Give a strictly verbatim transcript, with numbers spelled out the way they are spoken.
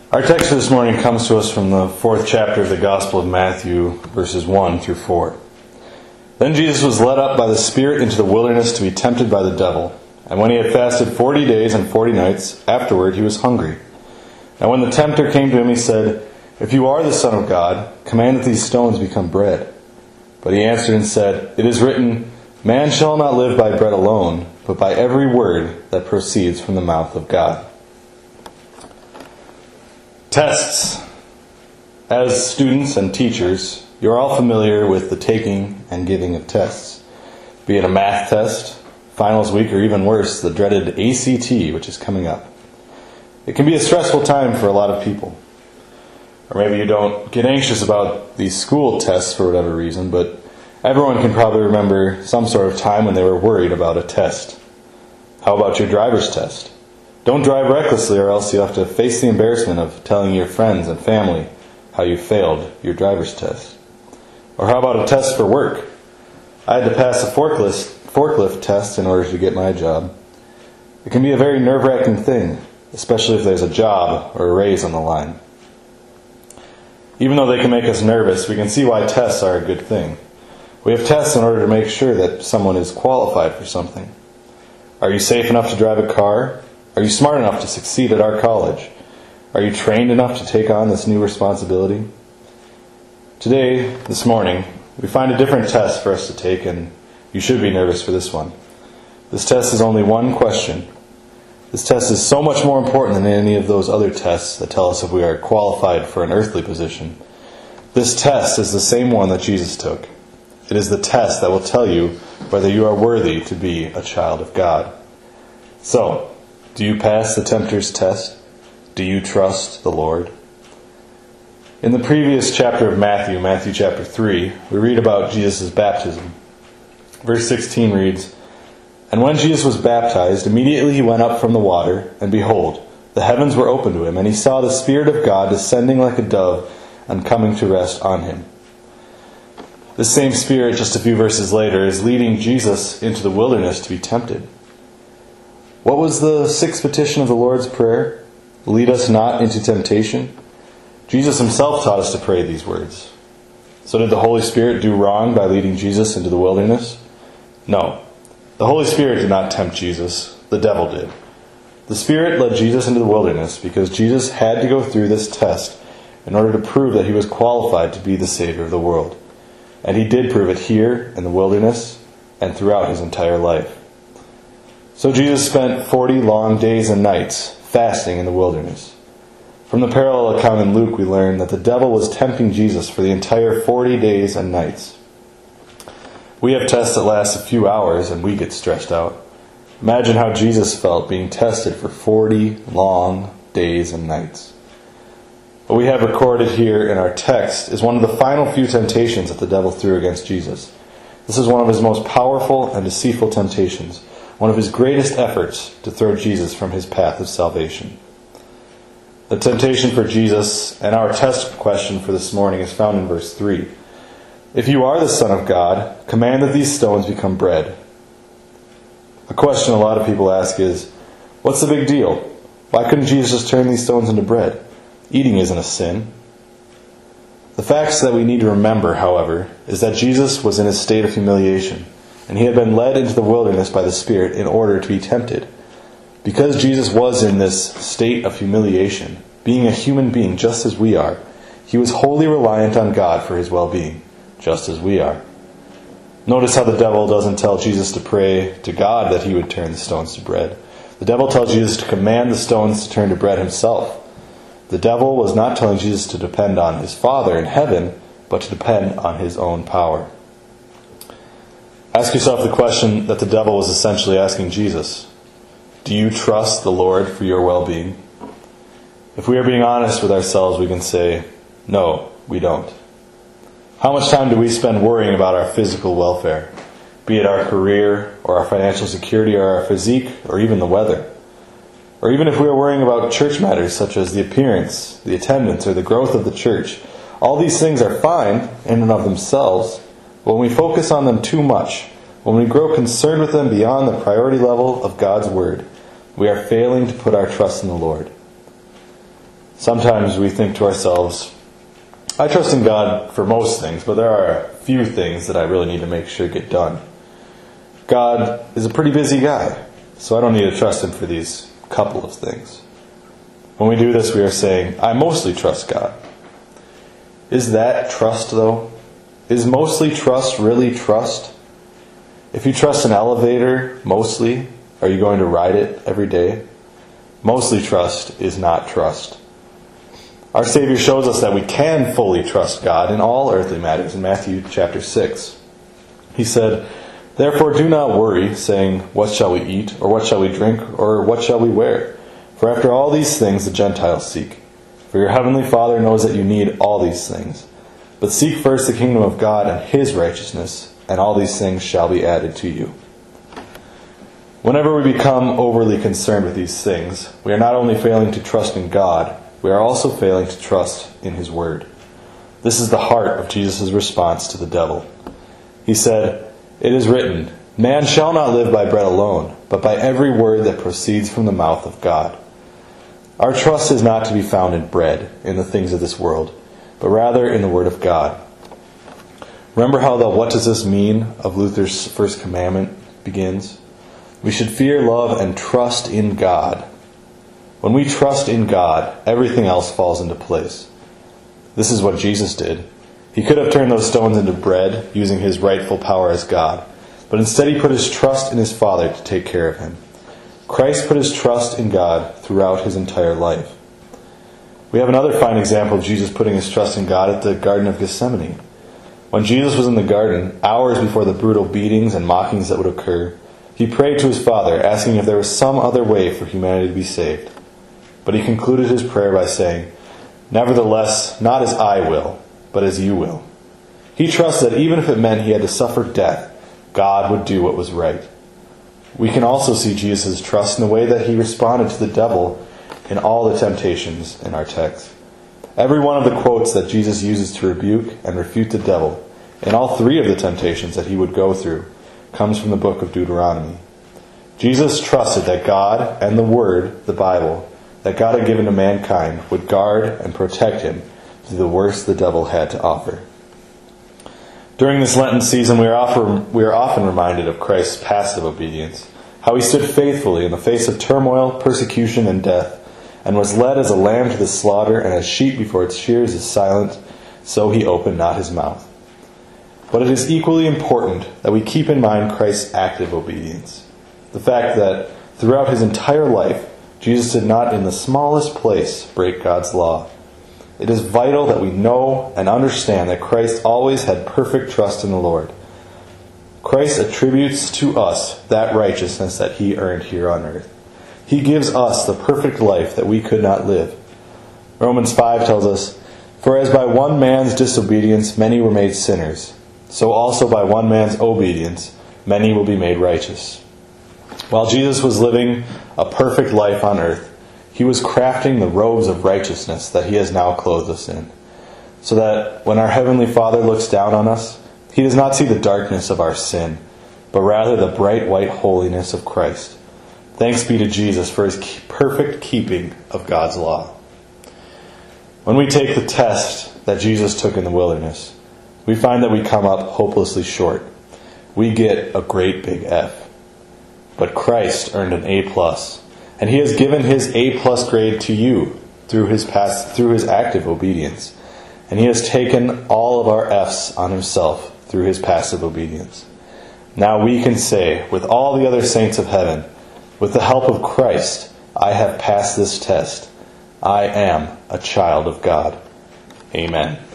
Our text this morning comes to us from the fourth chapter of the Gospel of Matthew, verses one through four. Then Jesus was led up by the Spirit into the wilderness to be tempted by the devil. And when he had fasted forty days and forty nights, afterward he was hungry. And when the tempter came to him, he said, "If you are the Son of God, command that these stones become bread." But he answered and said, "It is written, Man shall not live by bread alone, but by every word that proceeds from the mouth of God." Tests. As students and teachers, you're all familiar with the taking and giving of tests. Be it a math test, finals week, or even worse, the dreaded A C T, which is coming up. It can be a stressful time for a lot of people. Or maybe you don't get anxious about these school tests for whatever reason, but everyone can probably remember some sort of time when they were worried about a test. How about your driver's test? Don't drive recklessly, or else you'll have to face the embarrassment of telling your friends and family how you failed your driver's test. Or how about a test for work? I had to pass a forklift, forklift test in order to get my job. It can be a very nerve-wracking thing, especially if there's a job or a raise on the line. Even though they can make us nervous, we can see why tests are a good thing. We have tests in order to make sure that someone is qualified for something. Are you safe enough to drive a car? Are you smart enough to succeed at our college? Are you trained enough to take on this new responsibility? Today, this morning, we find a different test for us to take, and you should be nervous for this one. This test is only one question. This test is so much more important than any of those other tests that tell us if we are qualified for an earthly position. This test is the same one that Jesus took. It is the test that will tell you whether you are worthy to be a child of God. So, do you pass the tempter's test? Do you trust the Lord? In the previous chapter of Matthew, Matthew chapter three, we read about Jesus' baptism. Verse sixteen reads, "And when Jesus was baptized, immediately he went up from the water, and behold, the heavens were opened to him, and he saw the Spirit of God descending like a dove and coming to rest on him." The same Spirit, just a few verses later, is leading Jesus into the wilderness to be tempted. What was the sixth petition of the Lord's Prayer? Lead us not into temptation. Jesus himself taught us to pray these words. So did the Holy Spirit do wrong by leading Jesus into the wilderness? No. The Holy Spirit did not tempt Jesus. The devil did. The Spirit led Jesus into the wilderness because Jesus had to go through this test in order to prove that he was qualified to be the Savior of the world. And he did prove it here in the wilderness and throughout his entire life. So Jesus spent forty long days and nights fasting in the wilderness. From the parallel account in Luke, we learn that the devil was tempting Jesus for the entire forty days and nights. We have tests that last a few hours and we get stressed out. Imagine how Jesus felt being tested for forty long days and nights. What we have recorded here in our text is one of the final few temptations that the devil threw against Jesus. This is one of his most powerful and deceitful temptations, one of his greatest efforts to throw Jesus from his path of salvation. The temptation for Jesus and our test question for this morning is found in verse three. "If you are the Son of God, command that these stones become bread." A question a lot of people ask is, what's the big deal? Why couldn't Jesus just turn these stones into bread? Eating isn't a sin. The facts that we need to remember, however, is that Jesus was in a state of humiliation, and he had been led into the wilderness by the Spirit in order to be tempted. Because Jesus was in this state of humiliation, being a human being just as we are, he was wholly reliant on God for his well-being, just as we are. Notice how the devil doesn't tell Jesus to pray to God that he would turn the stones to bread. The devil tells Jesus to command the stones to turn to bread himself. The devil was not telling Jesus to depend on his Father in heaven, but to depend on his own power. Ask yourself the question that the devil was essentially asking Jesus. Do you trust the Lord for your well-being? If we are being honest with ourselves, we can say, no, we don't. How much time do we spend worrying about our physical welfare, be it our career, or our financial security, or our physique, or even the weather? Or even if we are worrying about church matters such as the appearance, the attendance, or the growth of the church, all these things are fine in and of themselves, but when we focus on them too much, when we grow concerned with them beyond the priority level of God's Word, we are failing to put our trust in the Lord. Sometimes we think to ourselves, I trust in God for most things, but there are a few things that I really need to make sure get done. God is a pretty busy guy, so I don't need to trust Him for these couple of things. When we do this, we are saying, I mostly trust God. Is that trust, though? Is mostly trust really trust? If you trust an elevator mostly, are you going to ride it every day? Mostly trust is not trust. Our Savior shows us that we can fully trust God in all earthly matters in Matthew chapter six. He said, Therefore do not worry, saying, What shall we eat, or what shall we drink, or what shall we wear? For after all these things the Gentiles seek. For your heavenly Father knows that you need all these things. But seek first the kingdom of God and His righteousness, and all these things shall be added to you. Whenever we become overly concerned with these things, we are not only failing to trust in God, we are also failing to trust in His Word. This is the heart of Jesus' response to the devil. He said, It is written, Man shall not live by bread alone, but by every word that proceeds from the mouth of God. Our trust is not to be found in bread, in the things of this world, but rather in the Word of God. Remember how the what does this mean of Luther's first commandment begins? We should fear, love, and trust in God. When we trust in God, everything else falls into place. This is what Jesus did. He could have turned those stones into bread, using His rightful power as God, but instead He put His trust in His Father to take care of Him. Christ put His trust in God throughout His entire life. We have another fine example of Jesus putting His trust in God at the Garden of Gethsemane. When Jesus was in the garden, hours before the brutal beatings and mockings that would occur, He prayed to His Father, asking if there was some other way for humanity to be saved. But He concluded His prayer by saying, Nevertheless, not as I will, but as you will. He trusted that even if it meant He had to suffer death, God would do what was right. We can also see Jesus' trust in the way that He responded to the devil in all the temptations in our text. Every one of the quotes that Jesus uses to rebuke and refute the devil, in all three of the temptations that He would go through, comes from the book of Deuteronomy. Jesus trusted that God and the Word, the Bible, that God had given to mankind would guard and protect him through the worst the devil had to offer. During this Lenten season, we are often, we are often reminded of Christ's passive obedience, how He stood faithfully in the face of turmoil, persecution, and death, and was led as a lamb to the slaughter, and as sheep before its shears is silent, so He opened not His mouth. But it is equally important that we keep in mind Christ's active obedience. The fact that throughout His entire life, Jesus did not in the smallest place break God's law. It is vital that we know and understand that Christ always had perfect trust in the Lord. Christ attributes to us that righteousness that He earned here on earth. He gives us the perfect life that we could not live. Romans five tells us, For as by one man's disobedience many were made sinners, so also by one man's obedience many will be made righteous. While Jesus was living a perfect life on earth, He was crafting the robes of righteousness that He has now clothed us in, so that when our Heavenly Father looks down on us, He does not see the darkness of our sin, but rather the bright white holiness of Christ. Thanks be to Jesus for His perfect keeping of God's law. When we take the test that Jesus took in the wilderness, we find that we come up hopelessly short. We get a great big F. But Christ earned an A plus, and He has given His A plus grade to you through His past, through His active obedience, and He has taken all of our F's on Himself through His passive obedience. Now we can say, with all the other saints of heaven, with the help of Christ, I have passed this test. I am a child of God. Amen.